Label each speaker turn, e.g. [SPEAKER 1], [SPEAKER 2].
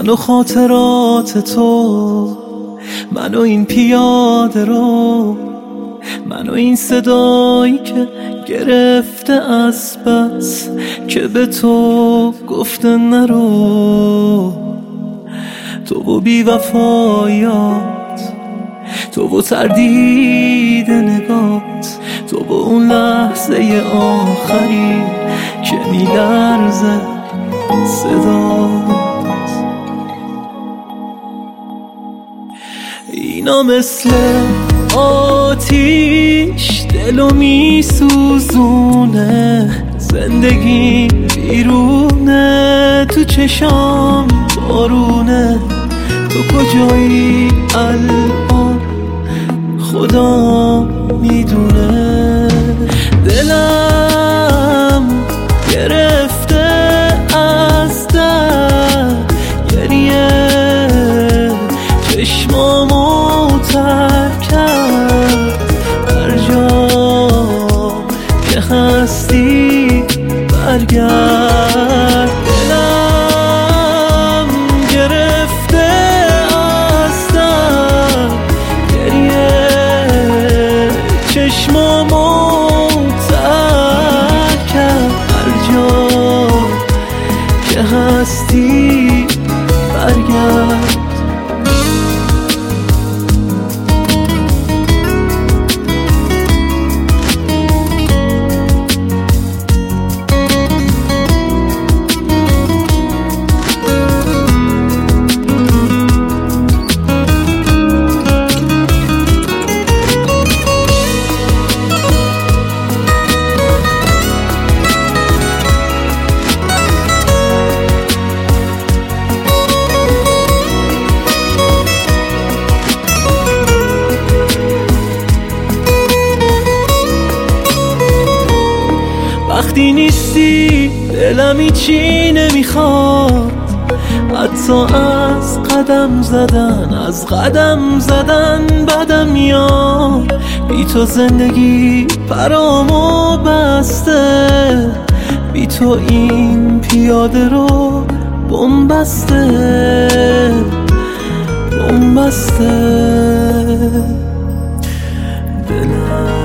[SPEAKER 1] من و خاطرات تو، من و این پیاده رو، من و این صدایی که گرفته از بس که به تو گفته نرو. تو و بی وفایات، تو و تردید نگات، تو و اون لحظه آخری که میلرزه صدات. اینا مثل آتیش دلو میسوزونه، زندگی بیرونه، تو چشام بارونه. تو کجایی الان خدا میدونه. دلم گرفته از درد گریه، چشمامو ترک کرد. هر جا که هستی برگرد. دلم گرفته از درد گریه، چشمامو ترک کرد. هر جا که هستی برگرد. وقتی نیستی دلم هیچی نمیخواد، حتی از قدم زدن بدم میاد. بی تو زندگی برامو بسته، بی تو این پیاده رو بنبسته. دلم